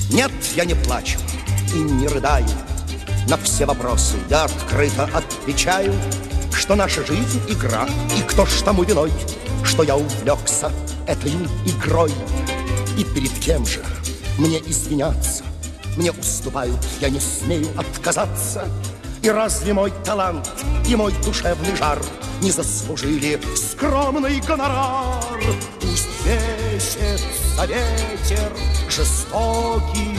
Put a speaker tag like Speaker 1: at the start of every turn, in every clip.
Speaker 1: Нет, я не плачу и не рыдаю. На все вопросы я открыто отвечаю, что наша жизнь — игра, и кто ж тому виной, что я увлекся этой игрой. И перед кем же мне извиняться? Мне уступают, я не смею отказаться. И разве мой талант и мой душевный жар не заслужили скромный гонорар? Пусть весится ветер жестокий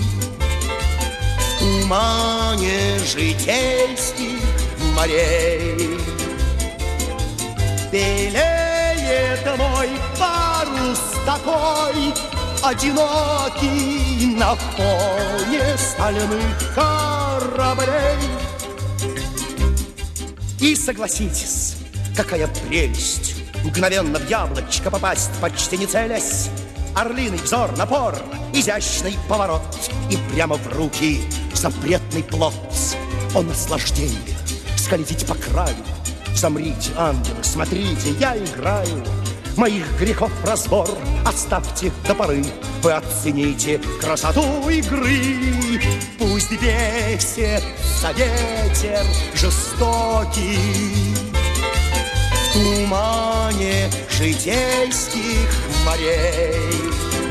Speaker 1: в тумане житейских морей. Белеет мой парус такой одинокий на фоне стальных кораблей. И согласитесь, какая прелесть мгновенно в яблочко попасть, почти не целясь. Орлиный взор, напор, изящный поворот, и прямо в руки запретный плод. О наслаждение, скользить по краю. Замрите, ангелы, смотрите, я играю. Моих грехов разбор оставьте до поры. Вы оцените красоту игры. Пусть бесится ветер жестокий в тумане житейских морей.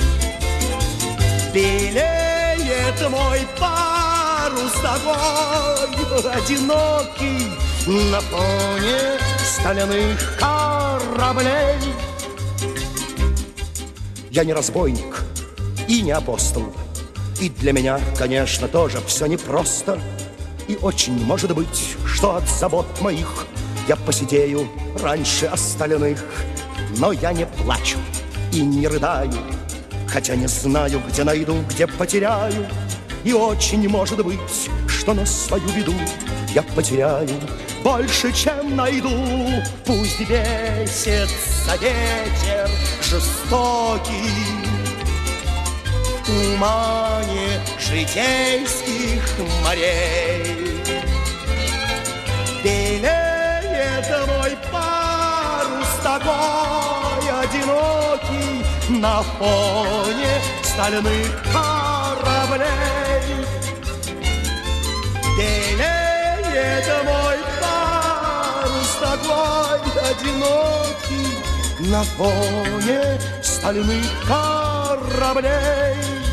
Speaker 1: Белеет мой парус такой одинокий на фоне стальных кораблей. Я не разбойник и не апостол, и для меня, конечно, тоже все непросто. И очень может быть, что от забот моих я посидею раньше остальных. Но я не плачу и не рыдаю, хотя не знаю, где найду, где потеряю. И очень может быть, что на свою беду я потеряю больше, чем найду. Пусть бесится ветер жестокий в тумане житейских морей. Белеет мой парус такой одинокий на фоне стальных кораблей. Белеет мой парус такой одинокий на фоне стальных кораблей.